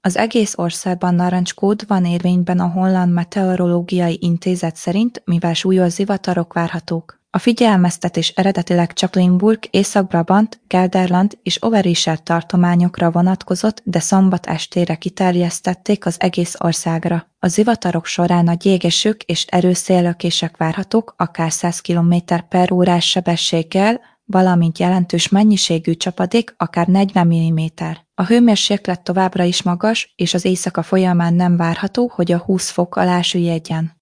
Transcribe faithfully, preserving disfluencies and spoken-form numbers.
Az egész országban narancskód van érvényben a Holland Meteorológiai Intézet szerint, mivel súlyos zivatarok várhatók. A figyelmeztetés eredetileg csak Limburg, Észak-Brabant, Gelderland és Overijssel tartományokra vonatkozott, de szombat estére kiterjesztették az egész országra. A zivatarok során nagy jégesők és erős széllökések várhatók, akár száz kilométer per órás sebességgel, valamint jelentős mennyiségű csapadék, akár negyven milliméter. A hőmérséklet továbbra is magas, és az éjszaka folyamán nem várható, hogy a húsz fok alá süllyedjen.